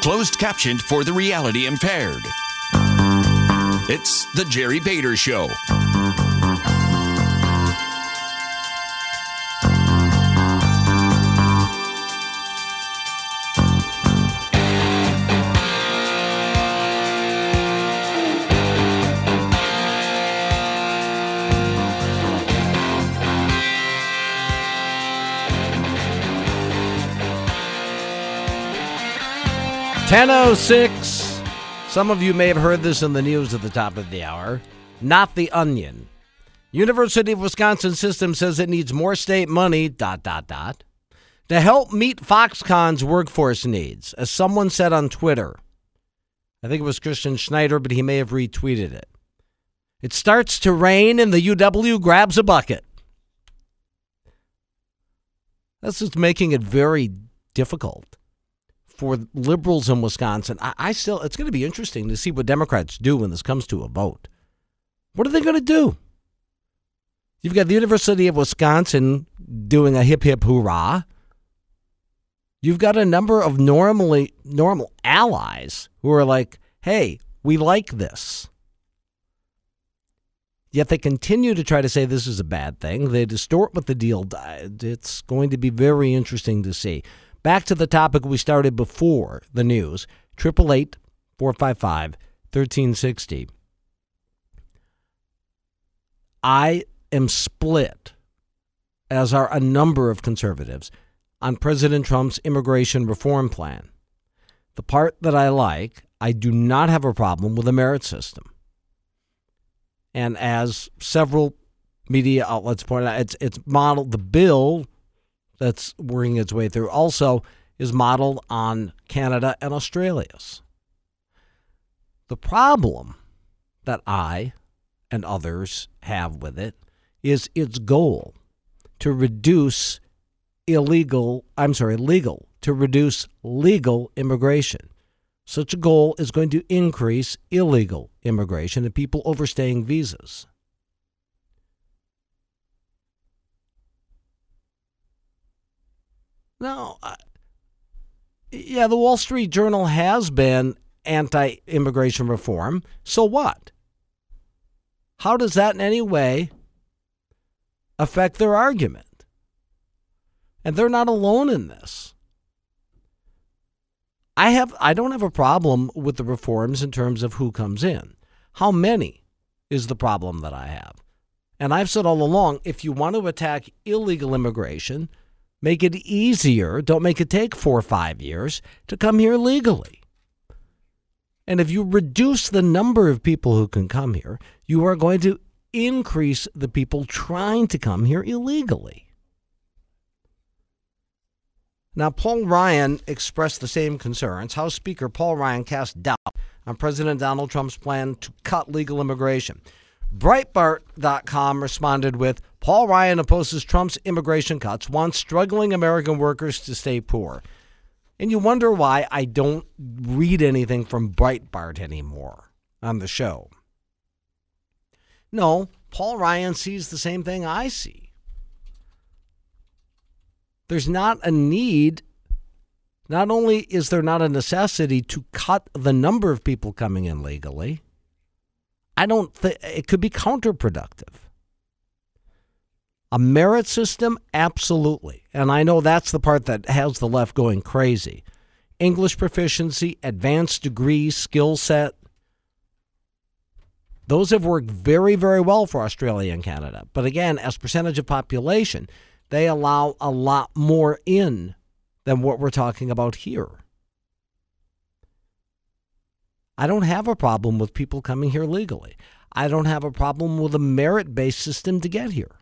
closed captioned for the reality impaired. It's The Jerry Bader Show. .10:06. Some of you may have heard this in the news at the top of the hour. Not the Onion. University of Wisconsin system says it needs more state money, ... to help meet Foxconn's workforce needs, as someone said on Twitter. I think it was Christian Schneider, but he may have retweeted it. It starts to rain and the UW grabs a bucket. That's just making it very difficult for liberals in Wisconsin. It's going to be interesting to see what Democrats do when this comes to a vote. What are they going to do? You've got the University of Wisconsin doing a hip hip hoorah. You've got a number of normal allies who are like, hey, we like this. Yet they continue to try to say this is a bad thing. They distort what the deal does. It's going to be very interesting to see. Back to the topic we started before the news, 888-455-1360. I am split, as are a number of conservatives, on President Trump's immigration reform plan. The part that I like, I do not have a problem with the merit system. And as several media outlets point out, it's modeled, the bill that's working its way through also is modeled on Canada and Australia's. The problem that I and others have with it is its goal to reduce legal immigration. Such a goal is going to increase illegal immigration and people overstaying visas. Now, the Wall Street Journal has been anti-immigration reform. So what? How does that in any way affect their argument? And they're not alone in this. I don't have a problem with the reforms in terms of who comes in. How many is the problem that I have. And I've said all along, if you want to attack illegal immigration, make it easier. Don't make it take 4 or 5 years to come here legally. And if you reduce the number of people who can come here, you are going to increase the people trying to come here illegally. Now, Paul Ryan expressed the same concerns. House Speaker Paul Ryan cast doubt on President Donald Trump's plan to cut legal immigration. Breitbart.com responded with, Paul Ryan opposes Trump's immigration cuts, wants struggling American workers to stay poor. And you wonder why I don't read anything from Breitbart anymore on the show. No, Paul Ryan sees the same thing I see. There's not a need, not only is there not a necessity to cut the number of people coming in legally, I don't think it could be counterproductive. A merit system, absolutely. And I know that's the part that has the left going crazy. English proficiency, advanced degree, skill set. Those have worked very, very well for Australia and Canada. But again, as percentage of population, they allow a lot more in than what we're talking about here. I don't have a problem with people coming here legally. I don't have a problem with a merit-based system to get here.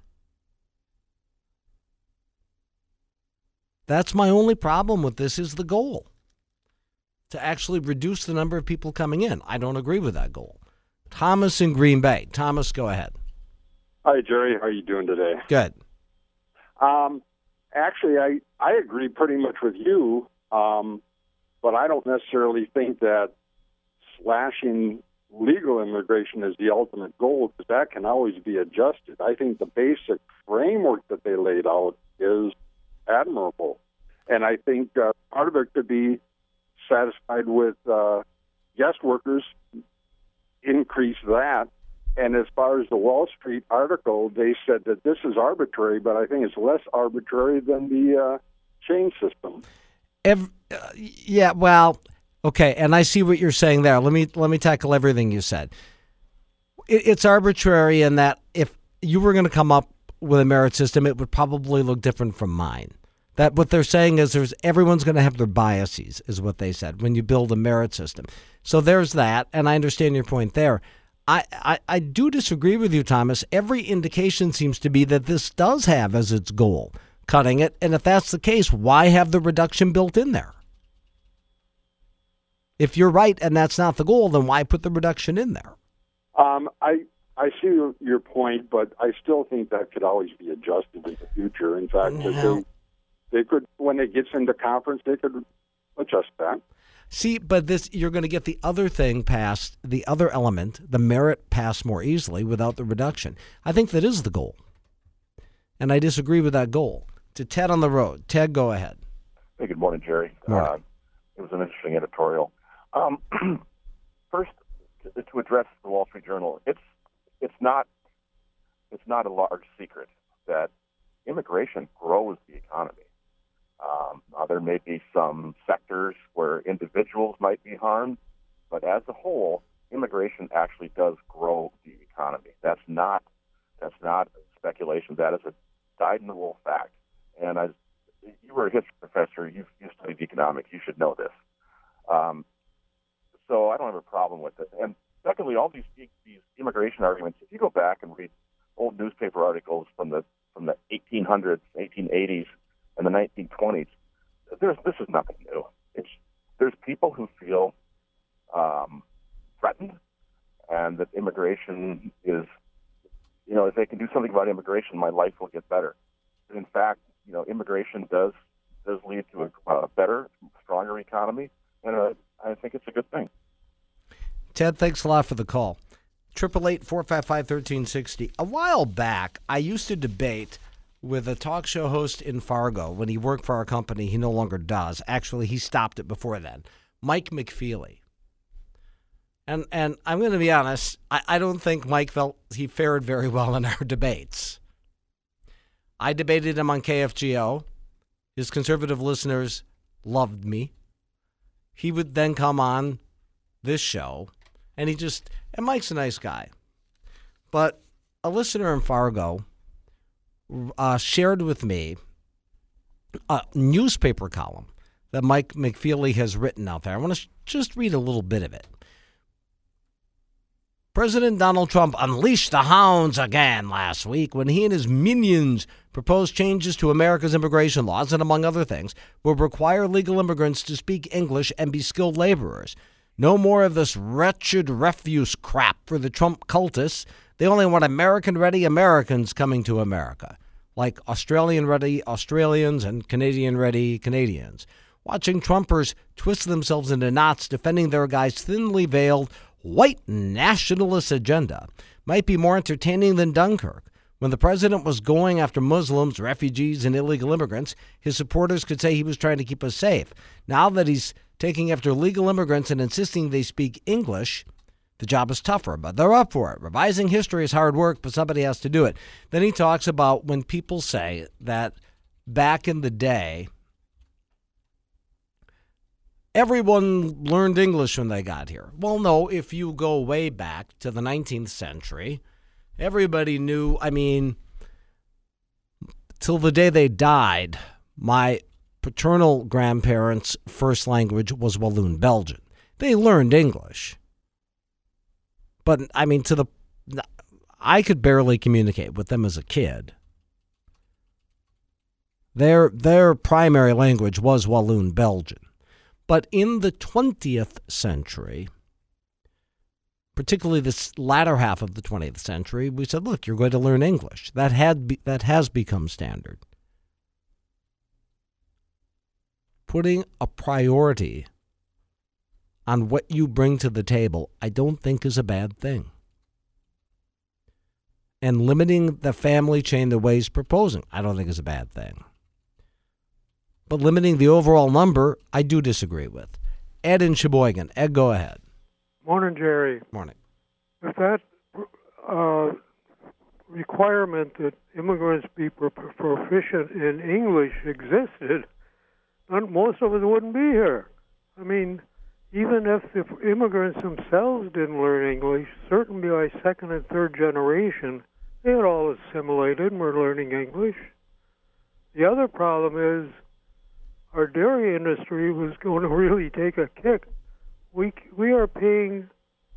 That's my only problem with this is the goal, to actually reduce the number of people coming in. I don't agree with that goal. Thomas in Green Bay. Thomas, go ahead. Hi, Jerry. How are you doing today? Good. Actually, I agree pretty much with you, but I don't necessarily think that slashing legal immigration is the ultimate goal, because that can always be adjusted. I think the basic framework that they laid out is admirable. And I think part of it could be satisfied with guest workers, increase that. And as far as the Wall Street article, they said that this is arbitrary, but I think it's less arbitrary than the chain system. Yeah, well, okay, and I see what you're saying there. Let me tackle everything you said. It's arbitrary in that if you were going to come up with a merit system, it would probably look different from mine. That what they're saying is everyone's going to have their biases, is what they said, when you build a merit system. So there's that, and I understand your point there. I do disagree with you, Thomas. Every indication seems to be that this does have as its goal cutting it, and if that's the case, why have the reduction built in there? If you're right and that's not the goal, then why put the reduction in there? I see your point, but I still think that could always be adjusted in the future. In fact, they could, when it gets into conference, they could adjust that. See, but this, you're going to get the other thing passed, the other element, the merit passed more easily without the reduction. I think that is the goal. And I disagree with that goal. To Ted on the road. Ted, go ahead. Hey, good morning, Jerry. Morning. It was an interesting editorial. First, to address the Wall Street Journal, it's not a large secret that immigration grows the economy. There may be some sectors where individuals might be harmed, but as a whole, immigration actually does grow the economy. That's not speculation. That is a dyed-in-the-wool fact. And as you were a history professor, you studied economics. You should know this. So I don't have a problem with it. And secondly, all these immigration arguments, if you go back and read old newspaper articles from the 1800s, 1880s, and the 1920s, this is nothing new. There's people who feel threatened, and that immigration is, if they can do something about immigration, my life will get better. And in fact, immigration does lead to a better, stronger economy, and I think it's a good thing. Ted, thanks a lot for the call. 888-455-1360. A while back, I used to debate with a talk show host in Fargo when he worked for our company. He no longer does. Actually, he stopped it before then. Mike McFeely. And I'm going to be honest, I don't think Mike felt he fared very well in our debates. I debated him on KFGO. His conservative listeners loved me. He would then come on this show, and Mike's a nice guy. But a listener in Fargo shared with me a newspaper column that Mike McFeely has written out there. I want to just read a little bit of it. President Donald Trump unleashed the hounds again last week when he and his minions proposed changes to America's immigration laws and, among other things, will require legal immigrants to speak English and be skilled laborers. No more of this wretched refuse crap for the Trump cultists. They only want American-ready Americans coming to America, like Australian-ready Australians and Canadian-ready Canadians. Watching Trumpers twist themselves into knots defending their guy's thinly veiled white nationalist agenda might be more entertaining than Dunkirk. When the president was going after Muslims, refugees, and illegal immigrants, his supporters could say he was trying to keep us safe. Now that he's taking after legal immigrants and insisting they speak English, the job is tougher, but they're up for it. Revising history is hard work, but somebody has to do it. Then he talks about when people say that back in the day, everyone learned English when they got here. Well, no, if you go way back to the 19th century, everybody knew, till the day they died, my paternal grandparents' first language was Walloon Belgian. They learned English. But, I could barely communicate with them as a kid. Their primary language was Walloon Belgian. But in the 20th century, particularly this latter half of the 20th century, we said, look, you're going to learn English. That has become standard. Putting a priority on what you bring to the table, I don't think is a bad thing. And limiting the family chain the way he's proposing, I don't think is a bad thing. But limiting the overall number, I do disagree with. Ed in Sheboygan. Ed, go ahead. Morning, Jerry. Morning. If that requirement that immigrants be proficient in English existed, most of us wouldn't be here. I mean, even if the immigrants themselves didn't learn English, certainly by second and third generation, they had all assimilated and were learning English. The other problem is our dairy industry was going to really take a kick. We are paying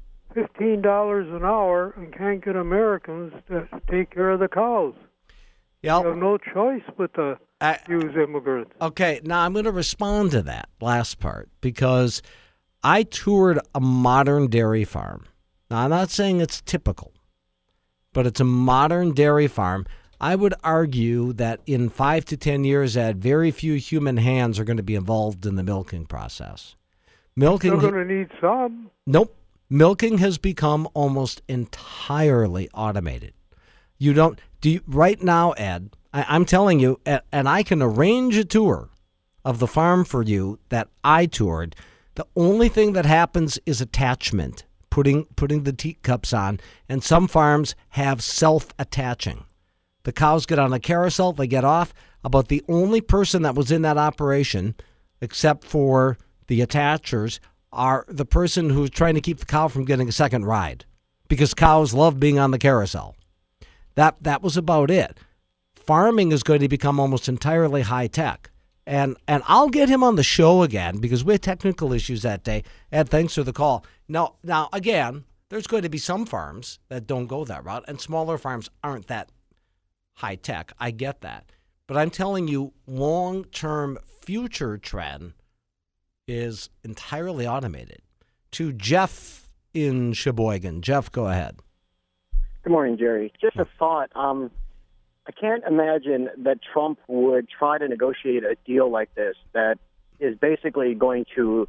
$15 an hour and can't get Americans to take care of the cows. Yep. We have no choice but to use immigrants. Okay, now I'm going to respond to that last part because I toured a modern dairy farm. Now, I'm not saying it's typical, but it's a modern dairy farm. I would argue that in 5 to 10 years, very few human hands are going to be involved in the milking process. Milking. They're going to need some. Nope. Milking has become almost entirely automated. Right now, Ed, I'm telling you, and I can arrange a tour of the farm for you that I toured. The only thing that happens is attachment, putting the teacups on, and some farms have self-attaching. The cows get on a carousel, they get off. About the only person that was in that operation, except for the attachers, are the person who's trying to keep the cow from getting a second ride, because cows love being on the carousel. That was about it. Farming is going to become almost entirely high tech. And I'll get him on the show again because we had technical issues that day. Ed, thanks for the call. Now again, there's going to be some farms that don't go that route, and smaller farms aren't that high tech. I get that. But I'm telling you, long-term future trend is entirely automated. To Jeff in Sheboygan. Jeff, go ahead. Good morning, Jerry. Just a thought. I can't imagine that Trump would try to negotiate a deal like this that is basically going to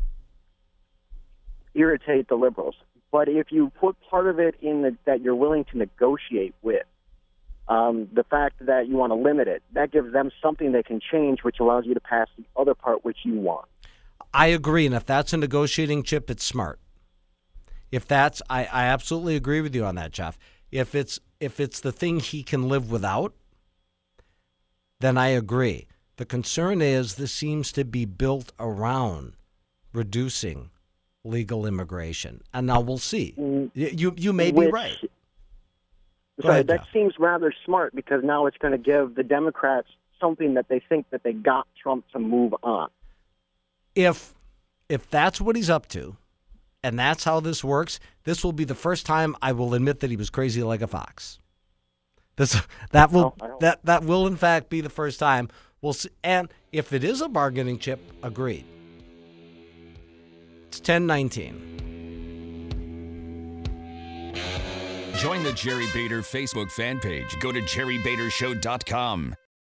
irritate the liberals. But if you put part of it in that you're willing to negotiate with, the fact that you want to limit it, that gives them something they can change, which allows you to pass the other part which you want. I agree, and if that's a negotiating chip, it's smart. I absolutely agree with you on that, Jeff. If it's the thing he can live without, then I agree. The concern is this seems to be built around reducing legal immigration, and now we'll see. You may be right. Sorry, that seems rather smart because now it's going to give the Democrats something that they think that they got Trump to move on. If that's what he's up to, and that's how this works, this will be the first time I will admit that he was crazy like a fox. That will in fact be the first time we'll see. And if it is a bargaining chip, agreed. It's 10:19. Join the Jerry Bader Facebook fan page. Go to jerrybadershow.com.